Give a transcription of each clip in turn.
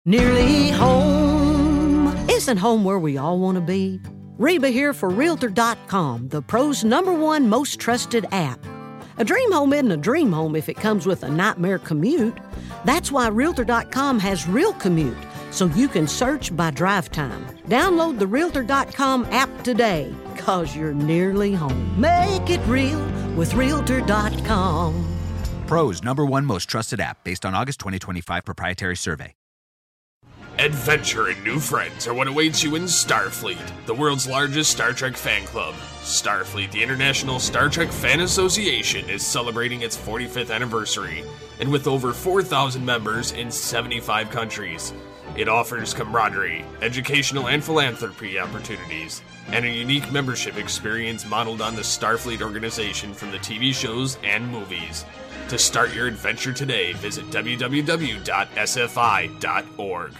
Nearly home. Isn't home where we all want to be? Reba here for Realtor.com, the pros' #1 most trusted app. A dream home isn't a dream home if it comes with a nightmare commute. That's why Realtor.com has Real Commute, so you can search by drive time. Download the Realtor.com app today, cause you're nearly home. Make it real with Realtor.com. Pros' #1 most trusted app based on August 2025 proprietary survey. Adventure and new friends are what awaits you in Starfleet, the world's largest Star Trek fan club. Starfleet, the International Star Trek Fan Association, is celebrating its 45th anniversary, and with over 4,000 members in 75 countries, it offers camaraderie, educational and philanthropy opportunities, and a unique membership experience modeled on the Starfleet organization from the TV shows and movies. To start your adventure today, visit www.sfi.org.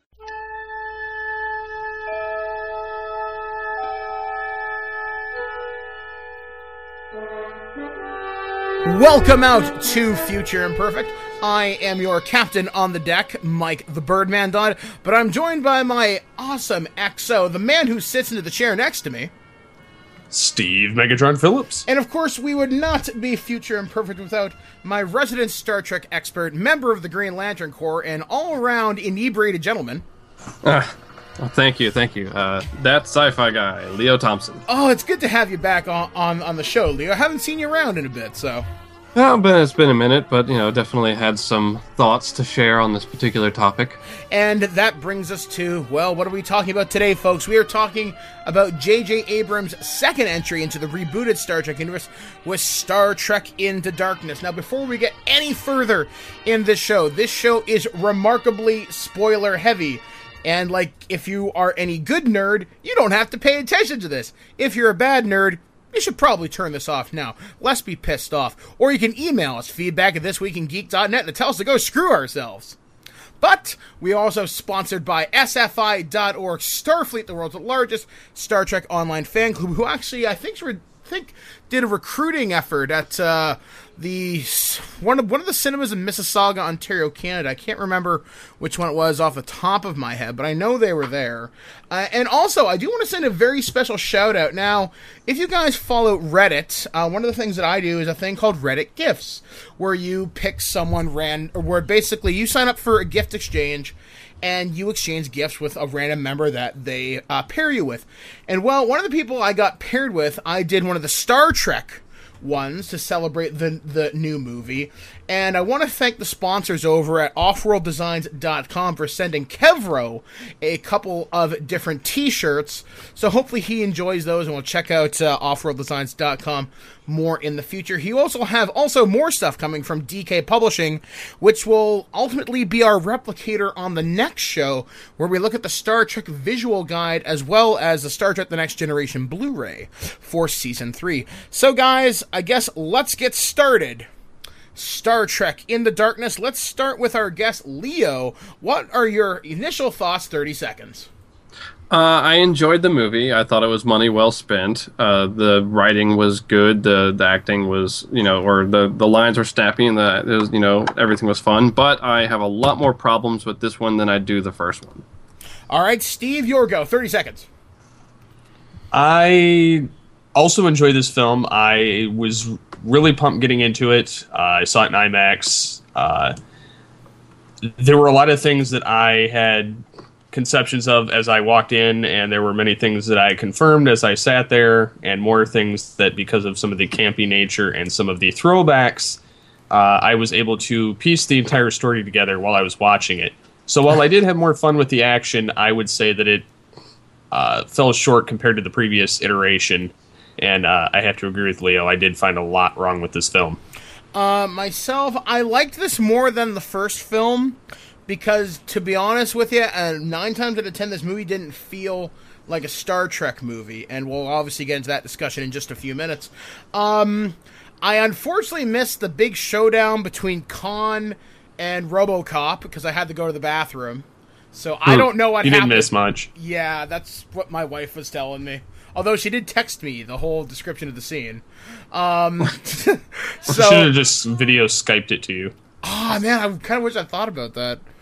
Welcome out to Future Imperfect. I am your captain on the deck, Mike the Birdman Dodd, but I'm joined by my awesome XO, the man who sits into the chair next to me, Steve Megatron Phillips. And of course, we would not be Future Imperfect without my resident Star Trek expert, member of the Green Lantern Corps, and all-around inebriated gentleman. Well, thank you. That sci-fi guy, Leo Thompson. Oh, it's good to have you back on the show, Leo. I haven't seen you around in a bit, so... Well, but it's been a minute, but, definitely had some thoughts to share on this particular topic. And that brings us to, well, what are we talking about today, folks? We are talking about J.J. Abrams' second entry into the rebooted Star Trek universe with Star Trek Into Darkness. Now, before we get any further in this show is remarkably spoiler-heavy. And, if you are any good nerd, you don't have to pay attention to this. If you're a bad nerd, you should probably turn this off now. Let's be pissed off. Or you can email us, feedback@thisweekingeek.net, to tell us to go screw ourselves. But we are also sponsored by SFI.org, Starfleet, the world's largest Star Trek online fan club, who actually, I think did a recruiting effort at one of the cinemas in Mississauga, Ontario, Canada. I can't remember which one it was off the top of my head, but I know they were there. And also, I do want to send a very special shout out. Now, if you guys follow Reddit, one of the things that I do is a thing called Reddit Gifts, where you pick someone where basically you sign up for a gift exchange, and you exchange gifts with a random member that they pair you with. And, well, one of the people I got paired with, I did one of the Star Trek ones to celebrate the new movie. And I want to thank the sponsors over at offworlddesigns.com for sending Kevro a couple of different t-shirts. So hopefully he enjoys those, and we'll check out offworlddesigns.com more in the future. He also have more stuff coming from DK Publishing, which will ultimately be our replicator on the next show, where we look at the Star Trek visual guide as well as the Star Trek The Next Generation Blu-ray for Season 3. So guys, I guess let's get started. Star Trek Into Darkness. Let's start with our guest, Leo. What are your initial thoughts? 30 seconds. I enjoyed the movie. I thought it was money well spent. The writing was good. The acting was, or the lines were snappy, and everything was fun. But I have a lot more problems with this one than I do the first one. All right, Steve, your go. 30 seconds. I also enjoyed this film. I was really pumped getting into it. I saw it in IMAX. There were a lot of things that I had conceptions of as I walked in, and there were many things that I confirmed as I sat there, and more things that, because of some of the campy nature and some of the throwbacks, I was able to piece the entire story together while I was watching it. So while I did have more fun with the action, I would say that it fell short compared to the previous iteration. And I have to agree with Leo. I did find a lot wrong with this film. Myself, I liked this more than the first film because, to be honest with you, 9 times out of 10, this movie didn't feel like a Star Trek movie. And we'll obviously get into that discussion in just a few minutes. I unfortunately missed the big showdown between Khan and RoboCop because I had to go to the bathroom. So I don't know what happened. You didn't miss much. Yeah, that's what my wife was telling me. Although she did text me the whole description of the scene. So should have just video Skyped it to you. Oh, man, I kind of wish I thought about that.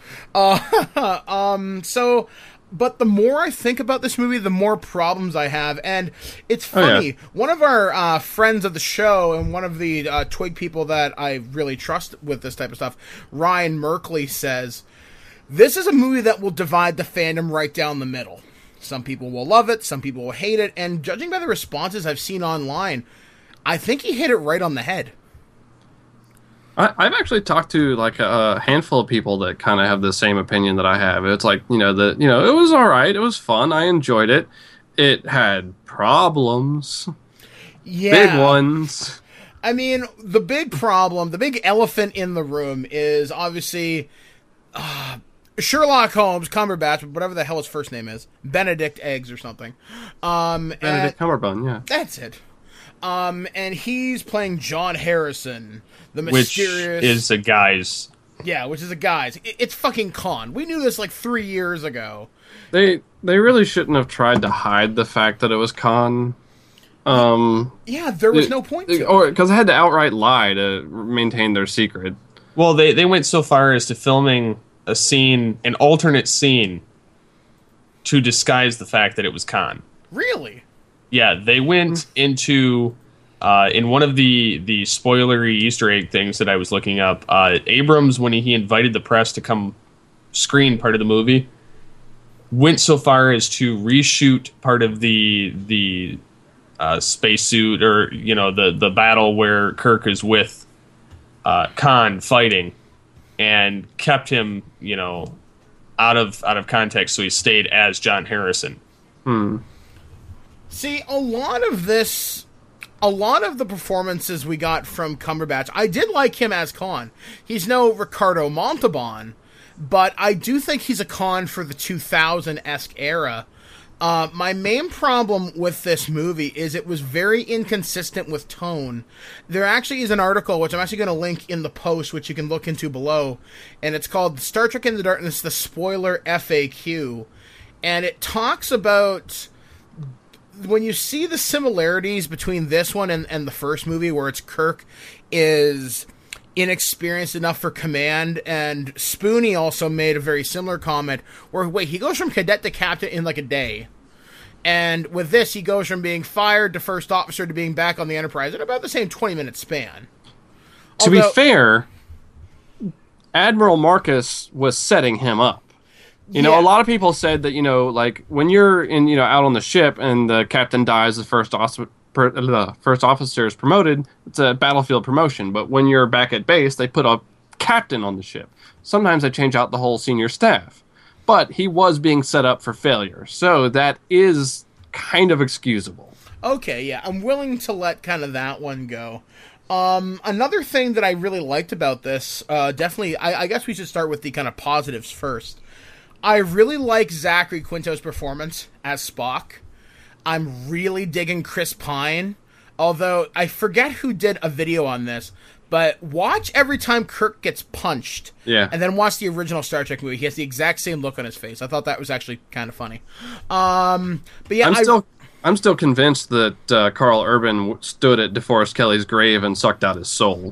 But the more I think about this movie, the more problems I have. And it's funny. One of our friends of the show and one of the Twig people that I really trust with this type of stuff, Ryan Merkley, says, this is a movie that will divide the fandom right down the middle. Some people will love it, some people will hate it, and judging by the responses I've seen online, I think he hit it right on the head. I've actually talked to like a handful of people that kind of have the same opinion that I have. It's like, it was all right. It was fun. I enjoyed it. It had problems. Yeah. Big ones. I mean, the big problem, the big elephant in the room is obviously Sherlock Holmes, Cumberbatch, whatever the hell his first name is. Benedict Eggs or something. Benedict Cumberbatch, yeah. That's it. And he's playing John Harrison, the mysterious... Which is a guy's... Yeah, which is a guy's. It's fucking Khan. We knew this like 3 years ago. They really shouldn't have tried to hide the fact that it was Khan. Yeah, there was no point to it. Or because they had to outright lie to maintain their secret. Well, they went so far as to filming a scene, an alternate scene, to disguise the fact that it was Khan. Really? Yeah, they went into in one of the spoilery Easter egg things that I was looking up. Abrams, when he invited the press to come screen part of the movie, went so far as to reshoot part of the spacesuit, or the battle where Kirk is with Khan fighting, and kept him out of context, so he stayed as John Harrison. See, a lot of the performances we got from Cumberbatch, I did like him as Khan. He's no Ricardo Montalban, but I do think he's a Khan for the 2000-esque era. My main problem with this movie is it was very inconsistent with tone. There actually is an article, which I'm actually going to link in the post, which you can look into below, and it's called Star Trek Into Darkness, the Spoiler FAQ, and it talks about... when you see the similarities between this one and the first movie, where it's Kirk is inexperienced enough for command, and Spoonie also made a very similar comment where, he goes from cadet to captain in like a day. And with this, he goes from being fired to first officer to being back on the Enterprise in about the same 20-minute span. To be fair, Admiral Marcus was setting him up. A lot of people said that, like, when you're out on the ship and the captain dies, the first officer is promoted, it's a battlefield promotion. But when you're back at base, they put a captain on the ship. Sometimes they change out the whole senior staff. But he was being set up for failure, so that is kind of excusable. Okay, yeah, I'm willing to let kind of that one go. Another thing that I really liked about this, definitely, I guess we should start with the kind of positives first. I really like Zachary Quinto's performance as Spock. I'm really digging Chris Pine, although I forget who did a video on this, but watch every time Kirk gets punched, and then watch the original Star Trek movie. He has the exact same look on his face. I thought that was actually kind of funny. But yeah, I'm still convinced that Carl Urban stood at DeForest Kelly's grave and sucked out his soul.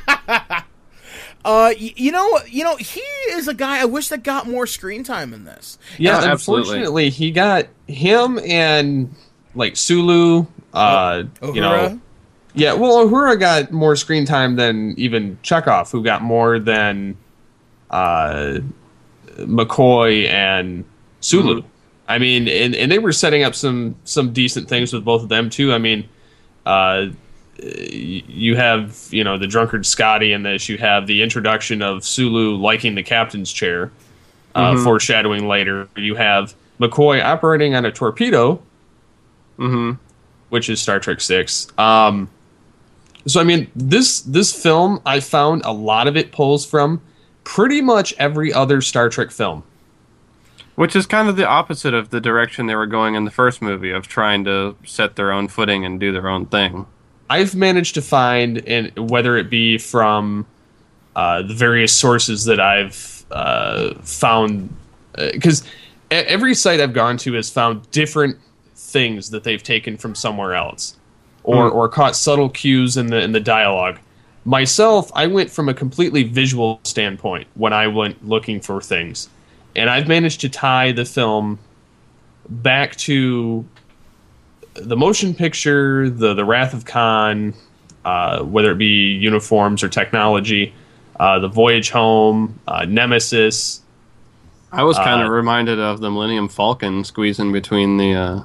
He is a guy I wish that got more screen time in this. Yeah, unfortunately, he got him and like Sulu. Uhura? Yeah, well, Uhura got more screen time than even Chekhov, who got more than McCoy and Sulu. I mean, and they were setting up some decent things with both of them too. I mean, you have the drunkard Scotty in this. You have the introduction of Sulu liking the captain's chair, foreshadowing later. You have McCoy operating on a torpedo, which is Star Trek VI. So I mean, this film, I found a lot of it pulls from pretty much every other Star Trek film. Which is kind of the opposite of the direction they were going in the first movie, of trying to set their own footing and do their own thing. I've managed to find, whether it be from the various sources that I've found, because every site I've gone to has found different things that they've taken from somewhere else, or caught subtle cues in the dialogue. myself, I went from a completely visual standpoint when I went looking for things. And I've managed to tie the film back to the motion picture, the Wrath of Khan, whether it be uniforms or technology, the Voyage Home, Nemesis. I was kind of reminded of the Millennium Falcon squeezing between the...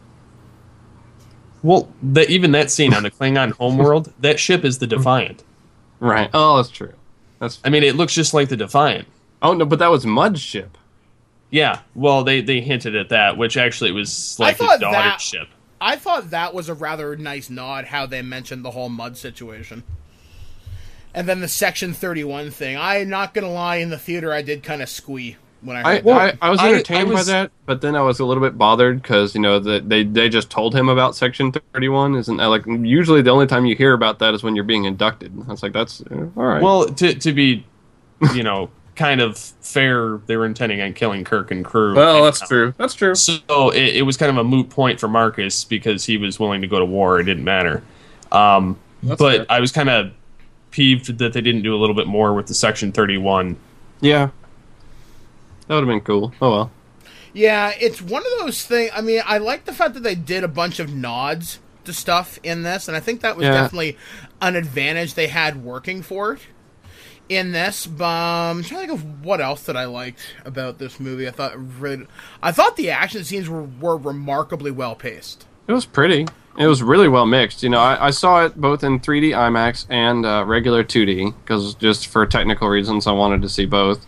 Well, even that scene on the Klingon homeworld, that ship is the Defiant. Right. Oh, that's true. I mean, it looks just like the Defiant. Oh, no, but that was Mudd's ship. Yeah, well, they hinted at that, which actually was like his daughter's ship. I thought that was a rather nice nod, how they mentioned the whole Mudd situation. And then the Section 31 thing. I'm not going to lie, in the theater I did kind of squee when I heard that. I was entertained by that, but then I was a little bit bothered because, you know, they just told him about Section 31. Isn't like usually the only time you hear about that is when you're being inducted. I was like, that's all right. Well, to be, you know, kind of fair, they were intending on killing Kirk and crew. Well, that's true. That's true. So it was kind of a moot point for Marcus because he was willing to go to war. It didn't matter. But fair. I was kind of peeved that they didn't do a little bit more with the Section 31. Yeah. That would have been cool. Oh, well. Yeah, it's one of those things. I mean, I like the fact that they did a bunch of nods to stuff in this, and I think that was definitely an advantage they had working for it in this. But I'm trying to think of what else that I liked about this movie. I thought the action scenes were remarkably well paced. It was pretty. It was really well mixed. You know, I saw it both in 3D IMAX and regular 2D because just for technical reasons I wanted to see both.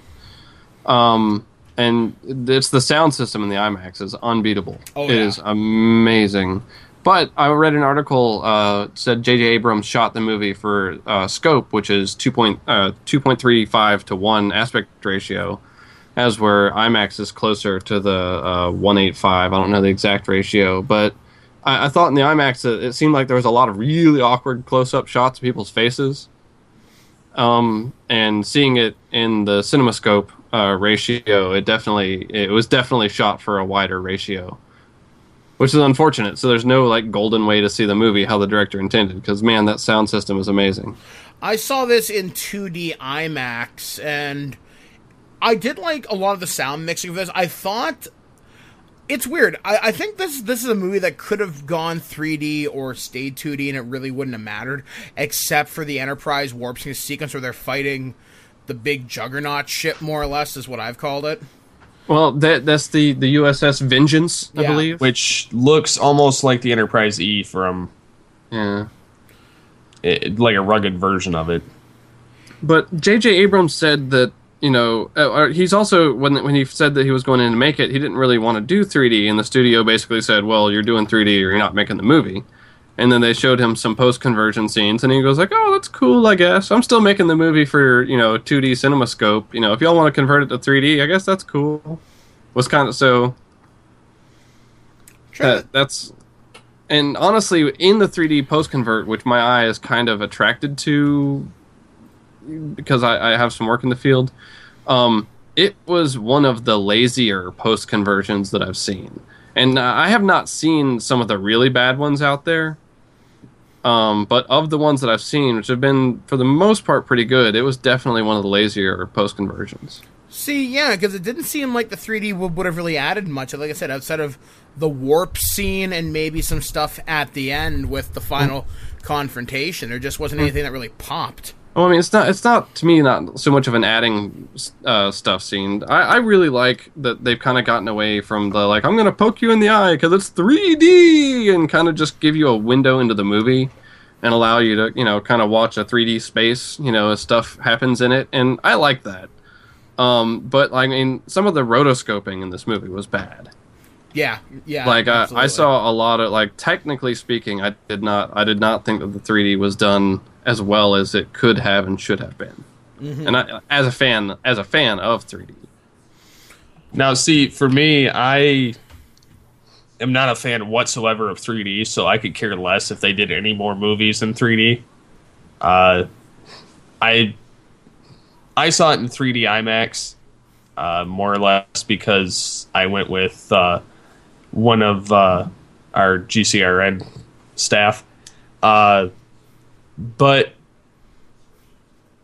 And it's the sound system in the IMAX is unbeatable. Oh, yeah. It is amazing. But I read an article said J.J. Abrams shot the movie for scope, which is 2.35 to 1 aspect ratio, as where IMAX is closer to the 1.85. I don't know the exact ratio, but I thought in the IMAX it seemed like there was a lot of really awkward close-up shots of people's faces. And seeing it in the CinemaScope ratio, it was definitely shot for a wider ratio, which is unfortunate. So there's no like golden way to see the movie how the director intended, because man, that sound system is amazing. I saw this in 2D IMAX, and I did like a lot of the sound mixing of this. I thought it's weird. I think this is a movie that could have gone 3D or stayed 2D, and it really wouldn't have mattered, except for the Enterprise warp sequence where they're fighting the big Juggernaut ship, more or less, is what I've called it. Well, that's the USS Vengeance, I believe. Which looks almost like the Enterprise E from... Yeah. Like a rugged version of it. But J.J. Abrams said that, you know, he's also, when he said that he was going in to make it, he didn't really want to do 3D, and the studio basically said, well, you're doing 3D or you're not making the movie. And then they showed him some post-conversion scenes, and he goes like, oh, that's cool, I guess. I'm still making the movie for, you know, 2D CinemaScope. You know, if y'all want to convert it to 3D, I guess that's cool. Was kind of so... Sure. That's... And honestly, in the 3D post-convert, which my eye is kind of attracted to because I have some work in the field, it was one of the lazier post-conversions that I've seen. And I have not seen some of the really bad ones out there. But of the ones that I've seen, which have been, for the most part, pretty good, it was definitely one of the lazier post-conversions. See, yeah, because it didn't seem like the 3D would have really added much. Like I said, outside of the warp scene and maybe some stuff at the end with the final confrontation, there just wasn't anything that really popped. Well, I mean, it's not to me not so much of an adding stuff scene. I really like that they've kind of gotten away from the like I'm gonna poke you in the eye because it's 3D and kind of just give you a window into the movie and allow you to, you know, kind of watch a 3D space, you know, as stuff happens in it, and I like that. But I mean, some of the rotoscoping in this movie was bad. Yeah. Like I saw a lot of, like, technically speaking, I did not think that the 3D was done as well as it could have and should have been. Mm-hmm. And I, as a fan of 3D. Now, see, for me, I am not a fan whatsoever of 3D, so I could care less if they did any more movies in 3D. I saw it in 3D IMAX, more or less because I went with one of our GCRN staff. But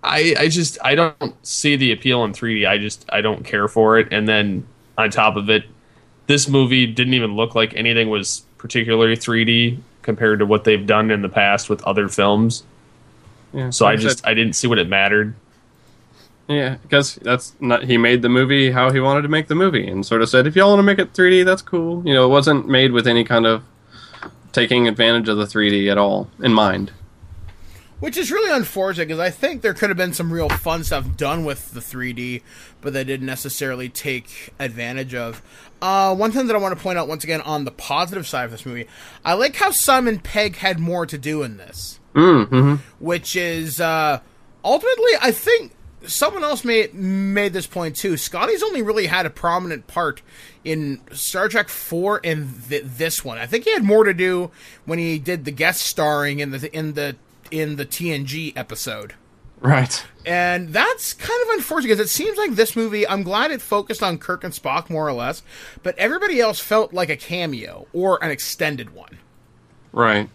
I don't see the appeal in 3D. I don't care for it. And then on top of it, this movie didn't even look like anything was particularly 3D compared to what they've done in the past with other films. Yeah, so I didn't see what it mattered. Yeah, because he made the movie how he wanted to make the movie, and sort of said, if y'all want to make it 3D, that's cool. You know, it wasn't made with any kind of taking advantage of the 3D at all in mind. Which is really unfortunate, because I think there could have been some real fun stuff done with the 3D, but they didn't necessarily take advantage of. One thing that I want to point out, once again, on the positive side of this movie, I like how Simon Pegg had more to do in this. Mm-hmm. Which is, ultimately, I think someone else made this point too. Scotty's only really had a prominent part in Star Trek 4 and this one. I think he had more to do when he did the guest starring in the TNG episode. Right. And that's kind of unfortunate, because it seems like this movie, I'm glad it focused on Kirk and Spock more or less, but everybody else felt like a cameo or an extended one. Right.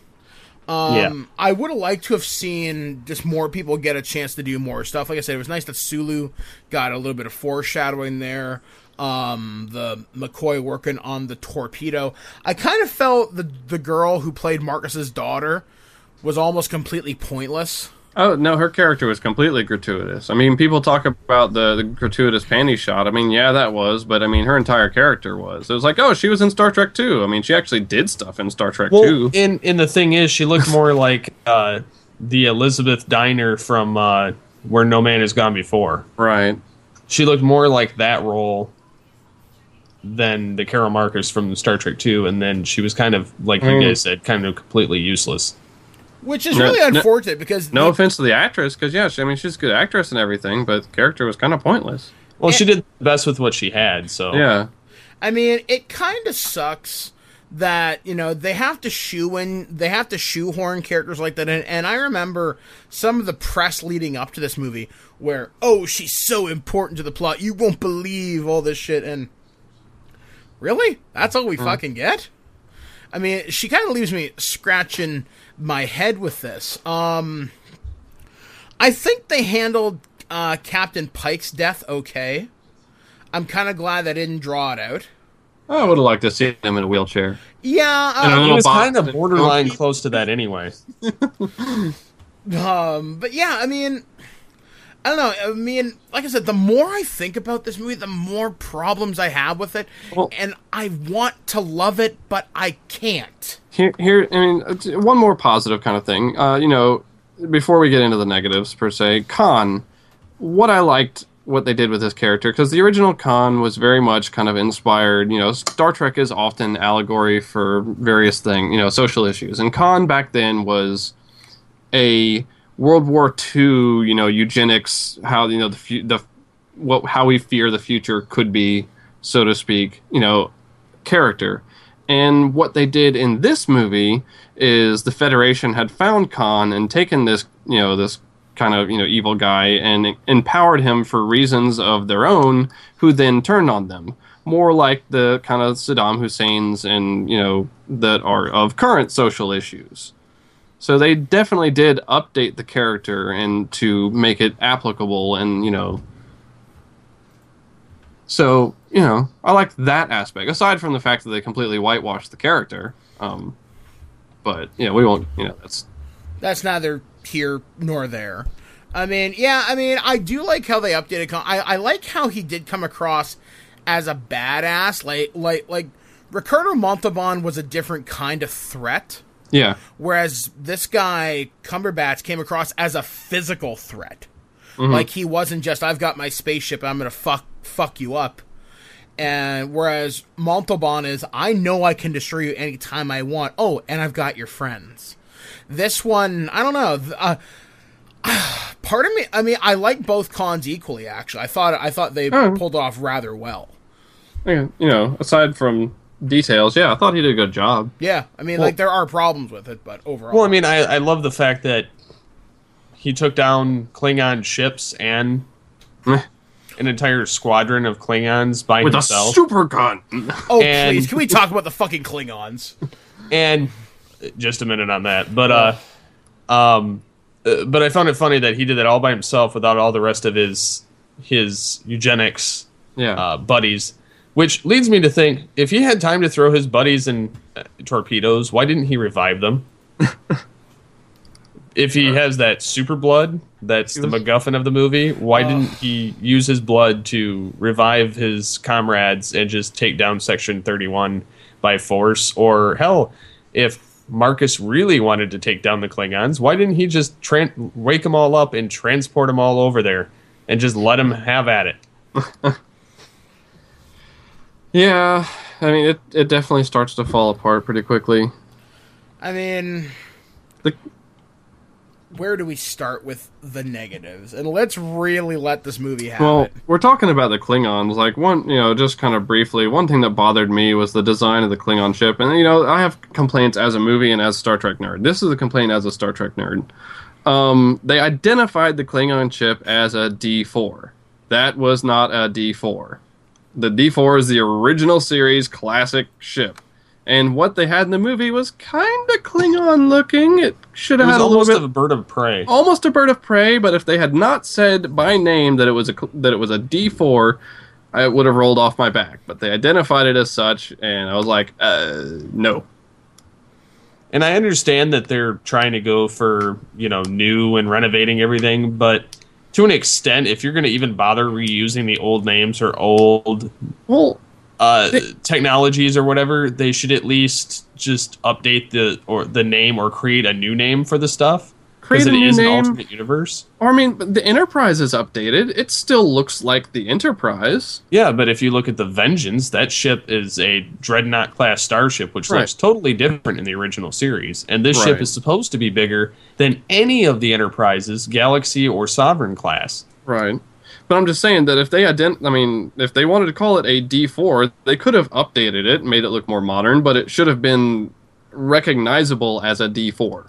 I would have liked to have seen just more people get a chance to do more stuff. Like I said, it was nice that Sulu got a little bit of foreshadowing there. The McCoy working on the torpedo. I kind of felt the girl who played Marcus's daughter was almost completely pointless. Oh, no, her character was completely gratuitous. I mean, people talk about the gratuitous panty shot. I mean, yeah, that was, but I mean, her entire character was. It was like, oh, she was in Star Trek 2. I mean, she actually did stuff in Star Trek 2. And the thing is, she looked more like the Elizabeth Diner from Where No Man Has Gone Before. Right. She looked more like that role than the Carol Marcus from Star Trek 2, and then she was kind of, like you guys said, kind of completely useless. Which is really unfortunate, because... No offense to the actress, because, yeah, she's a good actress and everything, but the character was kind of pointless. Well, she did the best with what she had, so... Yeah. I mean, it kind of sucks that, you know, they have to shoehorn characters like that in. And I remember some of the press leading up to this movie where, oh, she's so important to the plot, you won't believe all this shit, and... Really? That's all we fucking get? I mean, she kind of leaves me scratching my head with this. I think they handled Captain Pike's death okay. I'm kind of glad they didn't draw it out. I would have liked to see him in a wheelchair. Yeah. He was kind of borderline close to that anyway. But yeah, I mean... I don't know. I mean, like I said, the more I think about this movie, the more problems I have with it, and I want to love it, but I can't. Here, I mean, one more positive kind of thing. You know, before we get into the negatives per se, Khan. What I liked, what they did with his character, because the original Khan was very much kind of inspired. You know, Star Trek is often allegory for various things, you know, social issues, and Khan back then was a World War II, you know, eugenics, how, you know, how we fear the future could be, so to speak, you know, character. And what they did in this movie is the Federation had found Khan and taken this, you know, this kind of, you know, evil guy and empowered him for reasons of their own, who then turned on them. More like the kind of Saddam Hussein's and, you know, that are of current social issues. So they definitely did update the character and to make it applicable, and, you know. So, you know, I like that aspect, aside from the fact that they completely whitewashed the character. But, you know, we won't, you know, that's neither here nor there. I mean, yeah, I mean, I do like how they updated I like how he did come across as a badass. Like Ricardo Montalban was a different kind of threat. Yeah. Whereas this guy, Cumberbatch, came across as a physical threat. Mm-hmm. Like, he wasn't just, I've got my spaceship and I'm going to fuck you up. And whereas Montalban is, I know I can destroy you anytime I want. Oh, and I've got your friends. This one, I don't know. Part of me, I mean, I like both Khans equally, actually. I thought they pulled off rather well. Yeah, you know, aside from details, yeah, I thought he did a good job. Yeah, I mean, like, there are problems with it, but overall... Well, I mean, I love the fact that he took down Klingon ships and an entire squadron of Klingons by himself. With a super gun! Oh, please, can we talk about the fucking Klingons? And, just a minute on that, but, but I found it funny that he did that all by himself without all the rest of his eugenics buddies. Which leads me to think, if he had time to throw his buddies in torpedoes, why didn't he revive them? If he has that super blood, that's the MacGuffin of the movie, why didn't he use his blood to revive his comrades and just take down Section 31 by force? Or, hell, if Marcus really wanted to take down the Klingons, why didn't he just wake them all up and transport them all over there and just let them have at it? Yeah, I mean, it definitely starts to fall apart pretty quickly. I mean, where do we start with the negatives? And let's really let this movie have it. We're talking about the Klingons. Like, just kind of briefly, one thing that bothered me was the design of the Klingon ship. And, I have complaints as a movie and as a Star Trek nerd. This is a complaint as a Star Trek nerd. They identified the Klingon ship as a D4. That was not a D4. The D4 is the original series classic ship. And what they had in the movie was kind of Klingon looking. It should have had a little bit of a bird of prey. Almost a bird of prey, but if they had not said by name that it was a D4, I would have rolled off my back. But they identified it as such, and I was like, no. And I understand that they're trying to go for, new and renovating everything, but to an extent, if you're going to even bother reusing the old names or old technologies or whatever, they should at least just update the name or create a new name for the stuff. Because it is an alternate universe. Or, I mean, the Enterprise is updated. It still looks like the Enterprise. Yeah, but if you look at the Vengeance, that ship is a Dreadnought-class starship, which looks totally different in the original series. And this ship is supposed to be bigger than any of the Enterprises, Galaxy or Sovereign class. Right. But I'm just saying that if they if they wanted to call it a D4, they could have updated it, made it look more modern, but it should have been recognizable as a D4.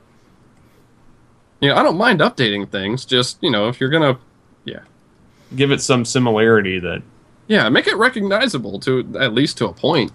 I don't mind updating things, just, if you're going to, give it some similarity that... Yeah, make it recognizable, at least to a point.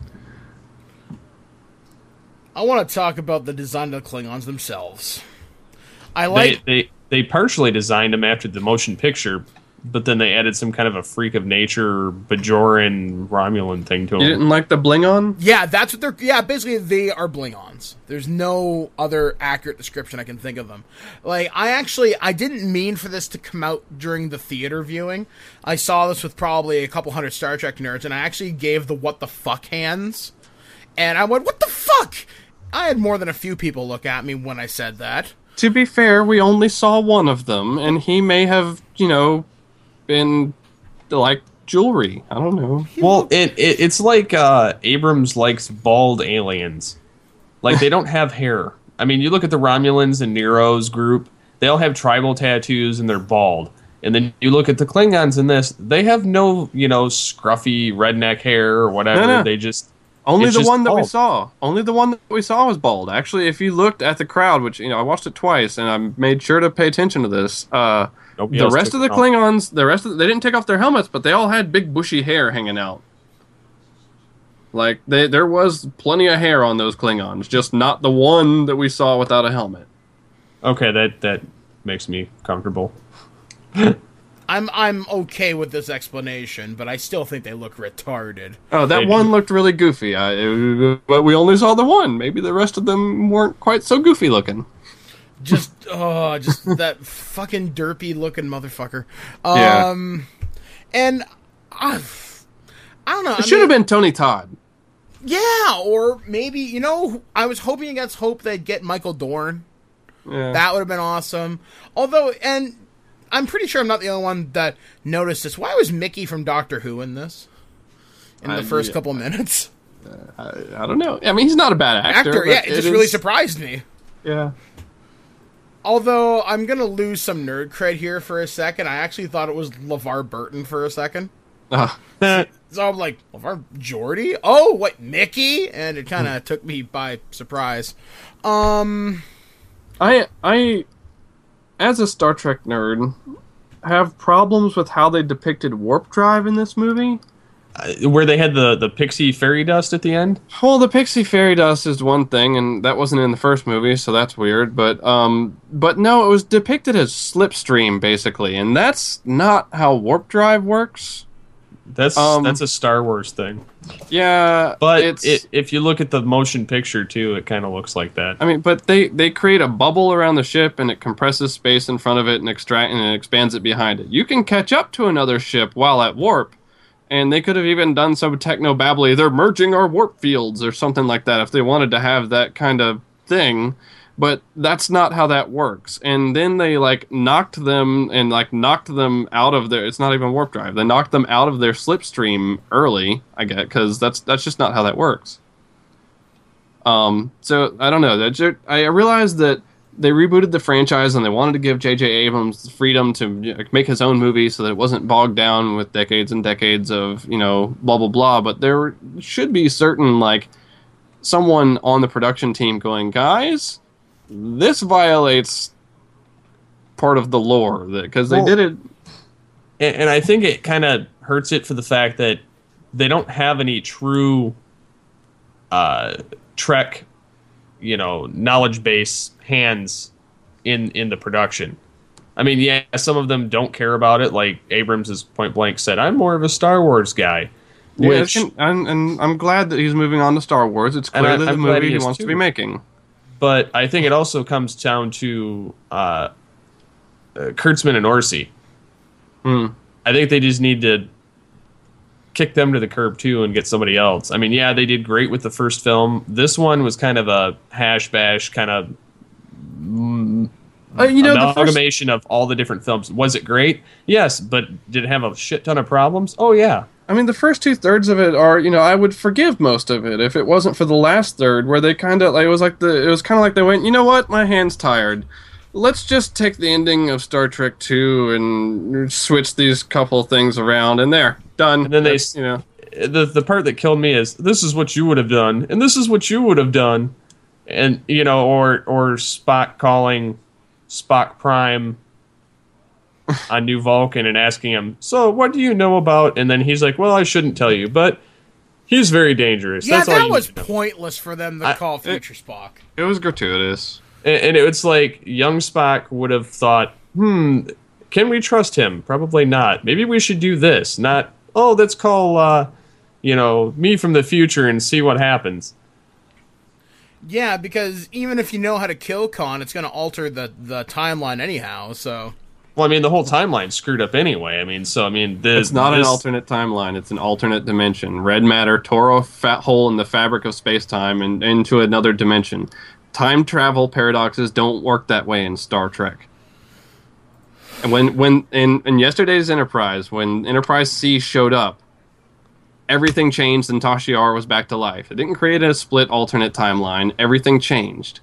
I want to talk about the design of the Klingons themselves. They partially designed them after the motion picture, but then they added some kind of a freak of nature Bajoran Romulan thing to them. You didn't like the bling-on? Yeah, that's what they're... Yeah, basically they are bling-ons. There's no other accurate description I can think of them. Like, I didn't mean for this to come out during the theater viewing. I saw this with probably a couple hundred Star Trek nerds, and I actually gave the what the fuck hands. And I went, what the fuck? I had more than a few people look at me when I said that. To be fair, we only saw one of them, and he may have, been like jewelry. I don't know. Well, it's like Abrams likes bald aliens. Like, they don't have hair. I mean, you look at the Romulans and Nero's group, they all have tribal tattoos and they're bald. And then you look at the Klingons in this, they have no, scruffy redneck hair or whatever. No. They just... Only the one that we saw. Only the one that we saw was bald. Actually, if you looked at the crowd, which, I watched it twice, and I made sure to pay attention to this, the rest of the Klingons, they didn't take off their helmets, but they all had big bushy hair hanging out. Like, there was plenty of hair on those Klingons, just not the one that we saw without a helmet. Okay, that makes me comfortable. I'm okay with this explanation, but I still think they look retarded. Oh, that one looked really goofy. But we only saw the one. Maybe the rest of them weren't quite so goofy looking. Just that fucking derpy looking motherfucker. And I don't know. It should have been Tony Todd. Yeah, or maybe, I was hoping against hope they'd get Michael Dorn. Yeah. That would have been awesome. Although, and I'm pretty sure I'm not the only one that noticed this. Why was Mickey from Doctor Who in this? In the first couple minutes? I don't know. I mean, he's not a bad actor. Yeah, it just really surprised me. Yeah. Although, I'm going to lose some nerd cred here for a second. I actually thought it was LeVar Burton for a second. So I'm like, LeVar Geordi? Oh, what, Mickey? And it kind of took me by surprise. I, as a Star Trek nerd, have problems with how they depicted warp drive in this movie. where they had the pixie fairy dust at the end. Well, the pixie fairy dust is one thing, and that wasn't in the first movie, so that's weird. But no, it was depicted as slipstream basically, and that's not how warp drive works. That's a Star Wars thing. Yeah, but if you look at the motion picture too, it kind of looks like that. I mean, but they create a bubble around the ship, and it compresses space in front of it and it expands it behind it. You can catch up to another ship while at warp, and they could have even done some techno-babbly, they're merging our warp fields or something like that if they wanted to have that kind of thing. But that's not how that works. And then they knocked them out of their. It's not even warp drive. They knocked them out of their slipstream early. I get, because that's just not how that works. So I don't know. I realized that they rebooted the franchise and they wanted to give J.J. Abrams the freedom to make his own movie so that it wasn't bogged down with decades and decades of blah blah blah. But there should be certain someone on the production team going, guys, this violates part of the lore, because they did it. And I think it kind of hurts it for the fact that they don't have any true Trek, knowledge base hands in the production. I mean, yeah, some of them don't care about it. Like Abrams has point blank said, I'm more of a Star Wars guy. Which, and I'm glad that he's moving on to Star Wars. It's clearly the movie he wants to be making. But I think it also comes down to Kurtzman and Orci. I think they just need to kick them to the curb too and get somebody else. I mean, yeah, they did great with the first film. This one was kind of a hash bash kind of amalgamation of all the different films. Was it great? Yes, but did it have a shit ton of problems? Oh yeah. I mean, the first 2/3 of it are, I would forgive most of it if it wasn't for the last third, where they kind of, it was kind of like they went, you know what, my hand's tired. Let's just take the ending of Star Trek II and switch these couple things around, and there, done. And then the part that killed me is, this is what you would have done, and this is what you would have done, and or Spock calling Spock Prime on New Vulcan and asking him, so what do you know about? And then he's like, well, I shouldn't tell you, but he's very dangerous. Yeah, That's that was pointless for them to call future Spock. It was gratuitous. And it's like young Spock would have thought, can we trust him? Probably not. Maybe we should do this. Not, let's call, me from the future and see what happens. Yeah, because even if you know how to kill Khan, it's going to alter the timeline anyhow, so... Well, I mean, the whole timeline's screwed up anyway. It's not an alternate timeline. It's an alternate dimension. Red matter tore a fat hole in the fabric of space-time and into another dimension. Time travel paradoxes don't work that way in Star Trek. And when in yesterday's Enterprise, when Enterprise C showed up, everything changed and Tasha Yar was back to life. It didn't create a split alternate timeline. Everything changed.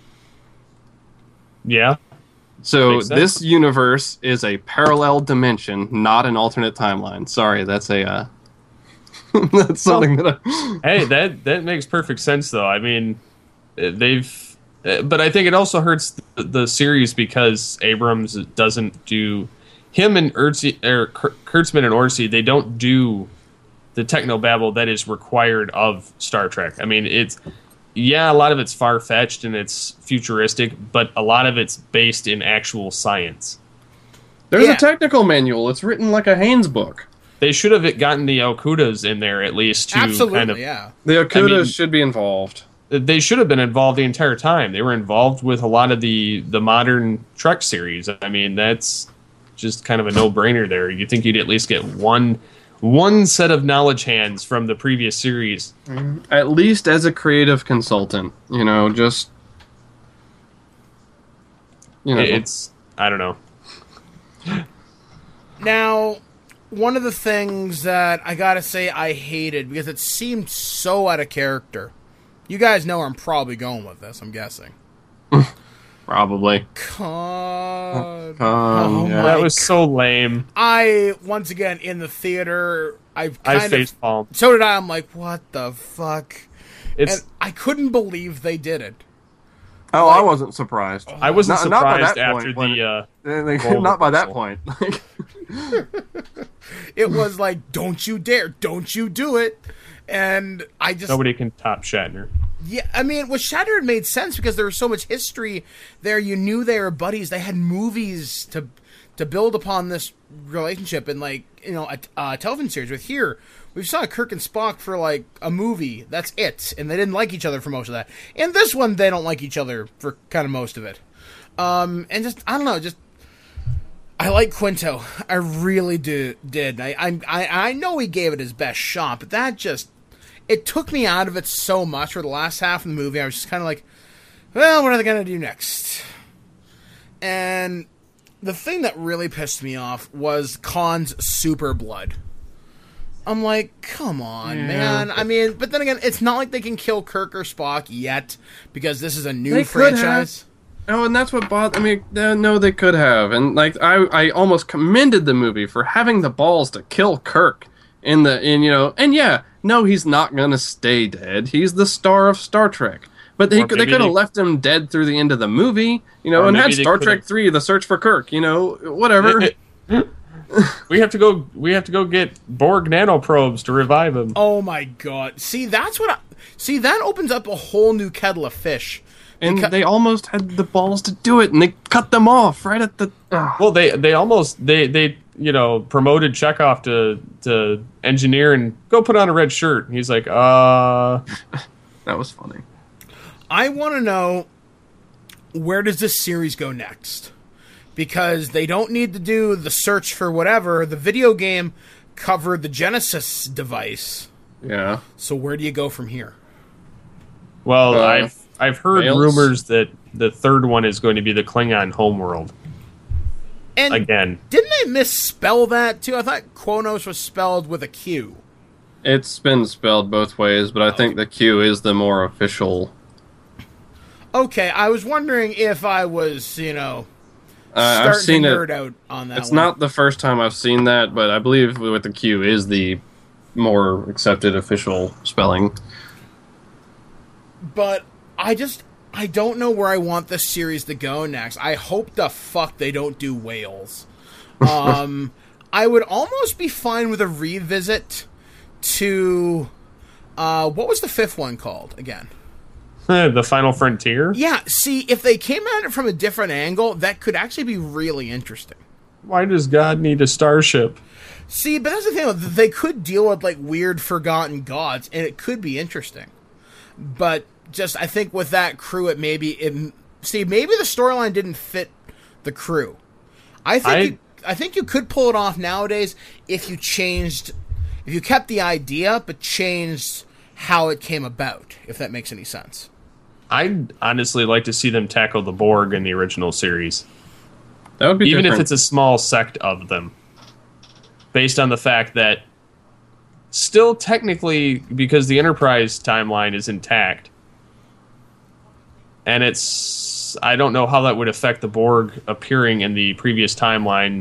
Yeah. So this universe is a parallel dimension, not an alternate timeline. Sorry, that's a that's something Hey, that makes perfect sense though. I mean, but I think it also hurts the series because Abrams doesn't do him and Kurtzman and Orci. They don't do the technobabble that is required of Star Trek. I mean, a lot of it's far-fetched and it's futuristic, but a lot of it's based in actual science. There's a technical manual. It's written like a Haynes book. They should have gotten the Okudas in there at least to yeah. The Okudas should be involved. They should have been involved the entire time. They were involved with a lot of the modern Trek series. I mean, that's just kind of a no-brainer there. You'd think you'd at least get one set of knowledge hands from the previous series. At least as a creative consultant, just... It's... I don't know. Now, one of the things that I gotta say I hated, because it seemed so out of character... You guys know where I'm probably going with this, I'm guessing. Probably. God. That was so lame. Once again, in the theater, I facepalmed. So did I. I'm like, what the fuck? And I couldn't believe they did it. Oh, I wasn't surprised. I wasn't Not by surprised that after point, the. Not by that reversal. point. It was like, don't you dare, don't you do it. And I just... Nobody can top Shatner. Yeah, I mean, with Shatner, it made sense because there was so much history there. You knew they were buddies. They had movies to build upon this relationship and, like, you know, a television series. With here, we saw Kirk and Spock for, like, a movie. That's it. And they didn't like each other for most of that. And this one, they don't like each other for kind of most of it. And just, I don't know, just... I like Quinto. I really did. I know he gave it his best shot, but that just... It took me out of it so much for the last half of the movie. I was just kind of like, well, what are they going to do next? And the thing that really pissed me off was Khan's super blood. I'm like, come on, man. I mean, but then again, it's not like they can kill Kirk or Spock yet, because this is a new franchise. Oh, and that's what bothered me. No, they could have. And, like, I almost commended the movie for having the balls to kill Kirk. No, he's not gonna stay dead. He's the star of Star Trek. But they could have left him dead through the end of the movie, and had Star Trek 3, The Search for Kirk, whatever. We have to go get Borg nanoprobes to revive him. Oh my god. See, that opens up a whole new kettle of fish. And they almost had the balls to do it, and they cut them off right at the... Well, they almost promoted Chekhov to engineer and go put on a red shirt. He's like, That was funny. I want to know, where does this series go next? Because they don't need to do the search for whatever. The video game covered the Genesis device. Yeah. So where do you go from here? Well, I've heard Wales? rumors that the third one is going to be the Klingon homeworld. And again, didn't they misspell that too? I thought Kronos was spelled with a Q. It's been spelled both ways, but I think the Q is the more official. Okay, I was wondering if I was, starting I've seen to it. nerd out on that. It's not the first time I've seen that, but I believe with the Q is the more accepted official spelling. But I don't know where I want this series to go next. I hope the fuck they don't do whales. I would almost be fine with a revisit to what was the fifth one called again? The Final Frontier? Yeah, see, if they came at it from a different angle, that could actually be really interesting. Why does God need a starship? See, but that's the thing. They could deal with, like, weird forgotten gods, and it could be interesting. But just, I think with that crew, maybe the storyline didn't fit the crew. I think you could pull it off nowadays if you kept the idea, but changed how it came about, if that makes any sense. I'd honestly like to see them tackle the Borg in the original series. That would be even different. if it's a small sect of them. Based on the fact that still technically, because the Enterprise timeline is intact, and I don't know how that would affect the Borg appearing in the previous timeline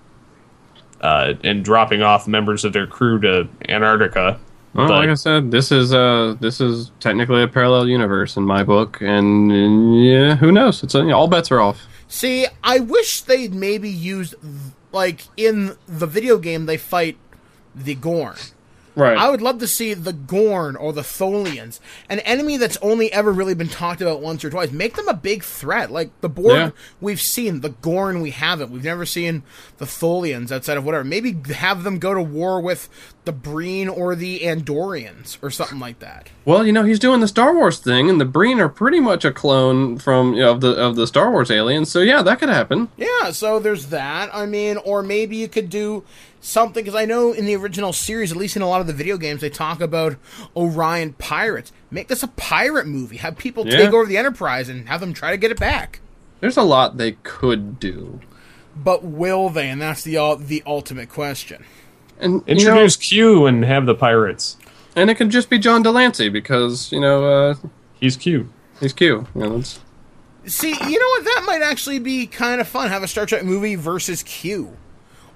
and dropping off members of their crew to Antarctica. Well, like I said, this is technically a parallel universe in my book, and yeah, who knows? All bets are off. See, I wish they'd maybe used, like, in the video game, they fight the Gorn. Right. I would love to see the Gorn or the Tholians, an enemy that's only ever really been talked about once or twice. Make them a big threat. Like, the Borg we've seen, the Gorn we haven't. We've never seen the Tholians outside of whatever. Maybe have them go to war with the Breen or the Andorians or something like that. Well, he's doing the Star Wars thing, and the Breen are pretty much a clone from of the Star Wars aliens. So yeah, that could happen. Yeah, so there's that. I mean, or maybe you could do something, because I know in the original series, at least in a lot of the video games, they talk about Orion pirates. Make this a pirate movie. Have people take over the Enterprise and have them try to get it back. There's a lot they could do. But will they? And that's the ultimate question. And introduce Q and have the pirates. And it could just be John Delancey because, he's Q. He's Q. See, you know what? That might actually be kind of fun. Have a Star Trek movie versus Q.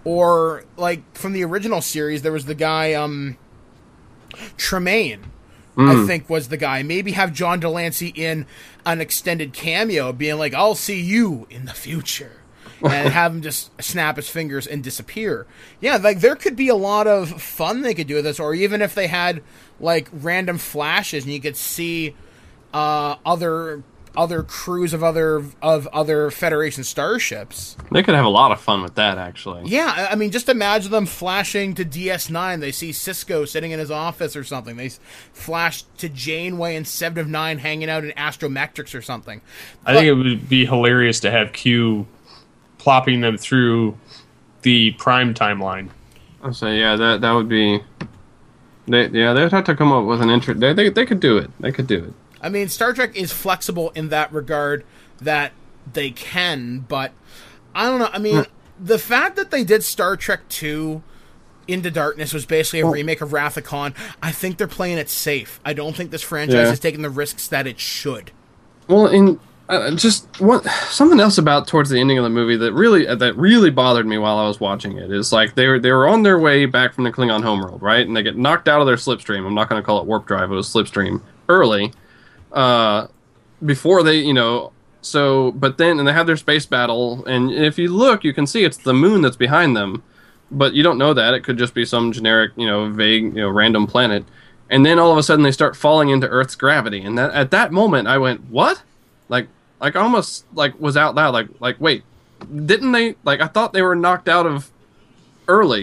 Or, like, from the original series, there was the guy, Tremaine, I think was the guy. Maybe have John Delancey in an extended cameo, being like, "I'll see you in the future," and have him just snap his fingers and disappear. Yeah, like there could be a lot of fun they could do with this, or even if they had like random flashes and you could see other crews of other Federation starships. They could have a lot of fun with that, actually. Yeah, I mean, just imagine them flashing to DS9. They see Cisco sitting in his office or something. They flash to Janeway and Seven of Nine hanging out in Astrometrics or something. I think it would be hilarious to have Q plopping them through the Prime timeline. I'd say, yeah, that would be... they'd have to come up with an intro. They could do it. They could do it. I mean, Star Trek is flexible in that regard that they can, but I don't know. I mean, the fact that they did Star Trek II Into Darkness was basically a remake of Wrath of Khan. I think they're playing it safe. I don't think this franchise is taking the risks that it should. Well, in something else about towards the ending of the movie that really bothered me while I was watching it is like they were on their way back from the Klingon homeworld, right? And they get knocked out of their slipstream. I'm not going to call it warp drive; it was slipstream early. Before they, but then they have their space battle, and if you look, you can see it's the moon that's behind them, but you don't know that. It could just be some generic, vague, random planet. And then all of a sudden they start falling into Earth's gravity, and at that moment I went, what? Like I almost was out loud, like wait, didn't they, I thought they were knocked out of early,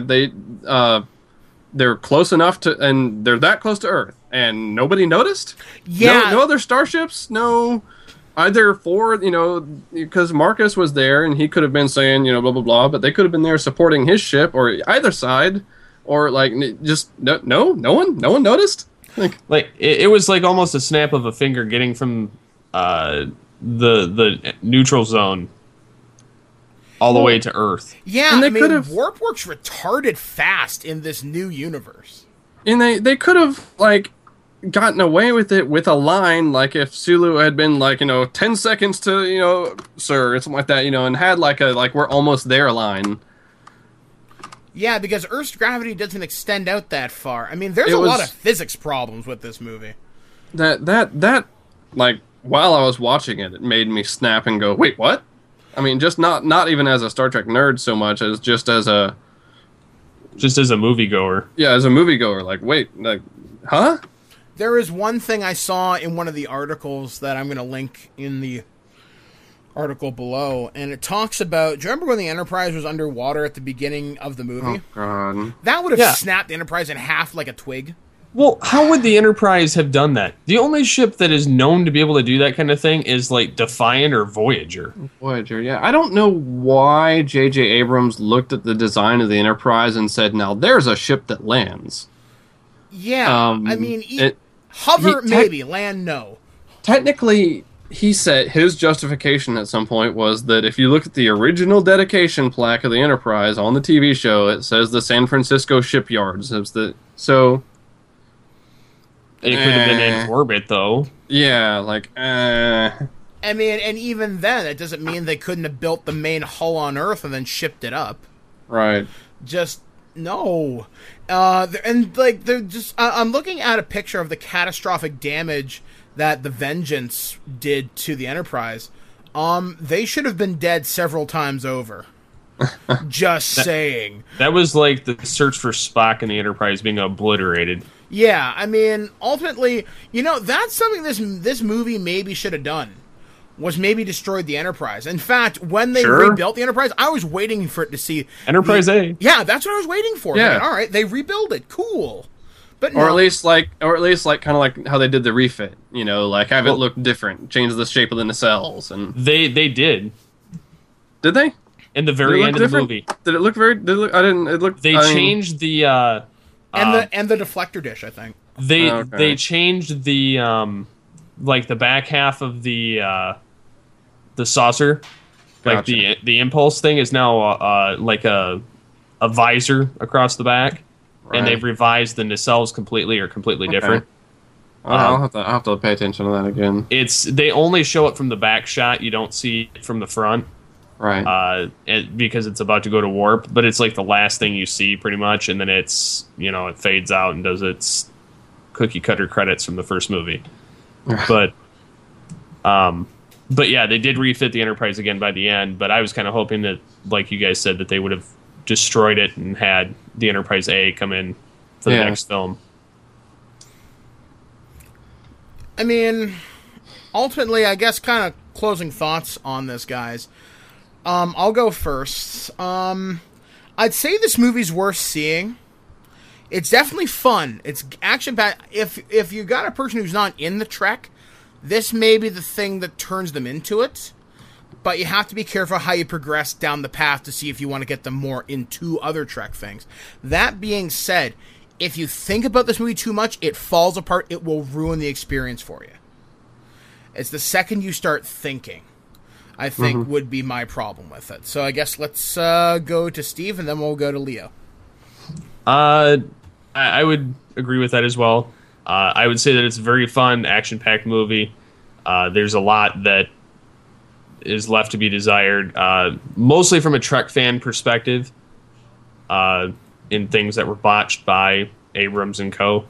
they're close enough to, and they're that close to Earth, and nobody noticed? Yeah. No other starships? No, either because Marcus was there, and he could have been saying, blah, blah, blah, but they could have been there supporting his ship, or either side, or, just, no one noticed? It was almost a snap of a finger getting from the neutral zone all the way to Earth. Yeah, and warp works retarded fast in this new universe. And they could have, gotten away with it with a line, if Sulu had been, 10 seconds to, sir, or something like that, and had, we're almost there line. Yeah, because Earth's gravity doesn't extend out that far. I mean, there's a lot of physics problems with this movie. That while I was watching it, it made me snap and go, wait, what? I mean, just not even as a Star Trek nerd so much as just as a moviegoer. Yeah, as a moviegoer. Wait, huh? There is one thing I saw in one of the articles that I'm going to link in the article below, and it talks about, do you remember when the Enterprise was underwater at the beginning of the movie? Oh, God. That would have snapped the Enterprise in half like a twig. Well, how would the Enterprise have done that? The only ship that is known to be able to do that kind of thing is Defiant or Voyager. Voyager, yeah. I don't know why J.J. Abrams looked at the design of the Enterprise and said, now there's a ship that lands. Yeah, hover maybe, land no. Technically, he said his justification at some point was that if you look at the original dedication plaque of the Enterprise on the TV show, it says the San Francisco shipyards. So... It could have been in orbit, though. Yeah, I mean, and even then, it doesn't mean they couldn't have built the main hull on Earth and then shipped it up. Right. Just, no. They're just... I'm looking at a picture of the catastrophic damage that the Vengeance did to the Enterprise. They should have been dead several times over. Just saying. That was the search for Spock in the Enterprise being obliterated. Yeah, I mean, ultimately, that's something this movie maybe should have done, was maybe destroyed the Enterprise. In fact, when they rebuilt the Enterprise, I was waiting for it to see... Enterprise A. Yeah, that's what I was waiting for. Yeah. All right, they rebuild it. Cool. But Or at least kind of like how they did the refit, have it look different, change the shape of the nacelles, and... They did. Did they? In the very end of the movie. Did it look very... They changed the... and the deflector dish, I think. They changed the the back half of the saucer, Gotcha. the impulse thing is now a visor across the back, Right. and they've revised the nacelles completely different. I'll have to pay attention to that again. They only show it from the back shot. You don't see it from the front. Right. Because it's about to go to warp, but it's the last thing you see pretty much, and then it's, it fades out and does its cookie cutter credits from the first movie. But yeah, they did refit the Enterprise again by the end. But I was kind of hoping that, like you guys said, that they would have destroyed it and had the Enterprise A come in for the next film. I mean, ultimately, I guess kind of closing thoughts on this, guys. I'll go first. I'd say this movie's worth seeing. It's definitely fun. It's action-packed. If you got a person who's not in the Trek, this may be the thing that turns them into it. But you have to be careful how you progress down the path to see if you want to get them more into other Trek things. That being said, if you think about this movie too much, it falls apart. It will ruin the experience for you. It's the second you start thinking, I think, would be my problem with it. So I guess let's go to Steve, and then we'll go to Leo. I would agree with that as well. I would say that it's a very fun, action-packed movie. There's a lot that is left to be desired, mostly from a Trek fan perspective, in things that were botched by Abrams and co.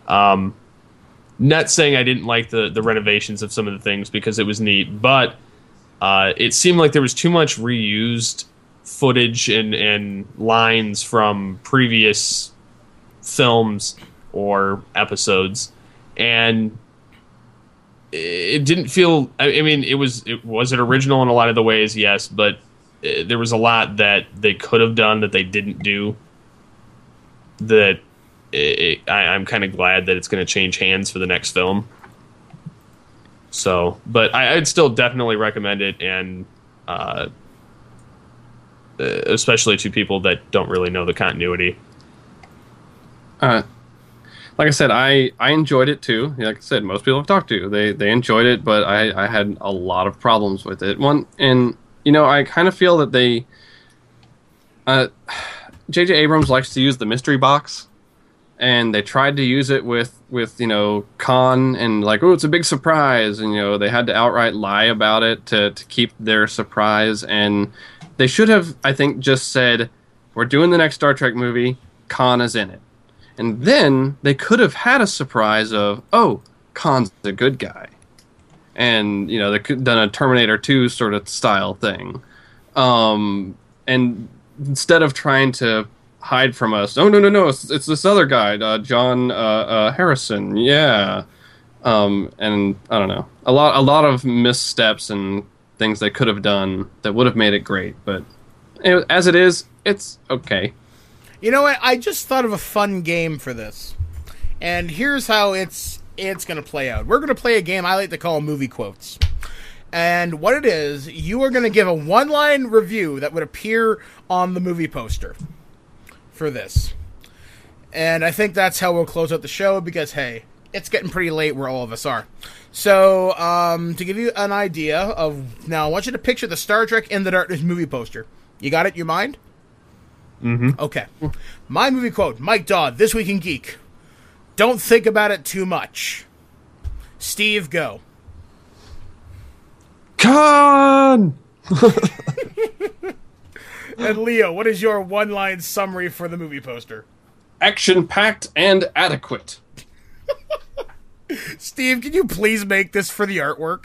Not saying I didn't like the renovations of some of the things, because it was neat, but it seemed like there was too much reused footage and lines from previous films or episodes, and it didn't feel. I mean, it was original in a lot of the ways, yes, but there was a lot that they could have done that they didn't do. That I'm kind of glad that it's going to change hands for the next film. So, but I'd still definitely recommend it, and especially to people that don't really know the continuity. Like I said, I enjoyed it too. Like I said, most people I've talked to, they enjoyed it, but I had a lot of problems with it. I kind of feel that they, J.J. Abrams likes to use the mystery box, and they tried to use it with Khan, and like, oh, it's a big surprise, and they had to outright lie about it to keep their surprise, and they should have, I think, just said, we're doing the next Star Trek movie, Khan is in it. And then they could have had a surprise of, oh, Khan's a good guy. And, they could have done a Terminator 2 sort of style thing. And instead of trying to hide from us, oh, no, it's this other guy, John Harrison, yeah. And I don't know. A lot of missteps and things they could have done that would have made it great. But as it is, it's okay. You know what? I just thought of a fun game for this. And here's how it's going to play out. We're going to play a game I like to call movie quotes. And what it is, you are going to give a one-line review that would appear on the movie poster for this. And I think that's how we'll close out the show, because, hey, it's getting pretty late where all of us are. So, to give you an idea of... Now, I want you to picture the Star Trek In the Darkness movie poster. You got it in your mind? Mm-hmm. Okay. My movie quote, Mike Dodd, This Week in Geek. Don't think about it too much. Steve, go. Khan! And Leo, what is your one-line summary for the movie poster? Action-packed and adequate. Steve, can you please make this for the artwork?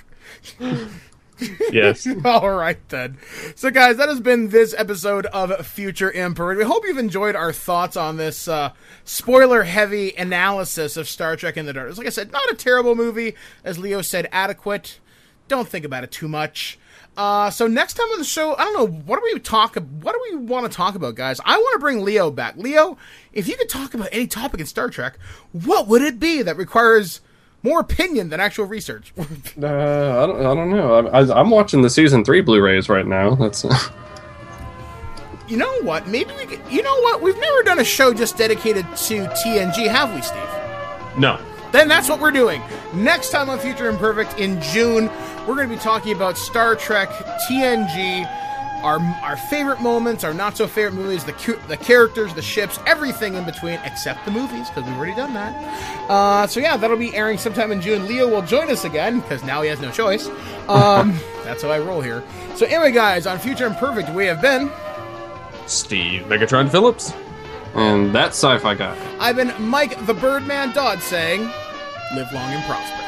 Yes. All right, then. So, guys, that has been this episode of Future Imperfect. We hope you've enjoyed our thoughts on this spoiler-heavy analysis of Star Trek In the Darkness. Like I said, not a terrible movie. As Leo said, adequate. Don't think about it too much. So next time on the show, I don't know, what do we want to talk about, guys? I want to bring Leo back. Leo, if you could talk about any topic in Star Trek, what would it be that requires more opinion than actual research? I don't know. I'm watching the season 3 Blu-rays right now. That's. You know what? Maybe we could. You know what? We've never done a show just dedicated to TNG, have we, Steve? No. Then that's what we're doing. Next time on Future Imperfect in June, we're going to be talking about Star Trek TNG, our favorite moments, our not-so-favorite movies, the characters, the ships, everything in between, except the movies, because we've already done that. So yeah, that'll be airing sometime in June. Leo will join us again, because now he has no choice. That's how I roll here. So anyway, guys, on Future Imperfect, we have been... Steve Megatron Phillips. And that's Sci-Fi Guy. I've been Mike the Birdman Dodd saying, live long and prosper.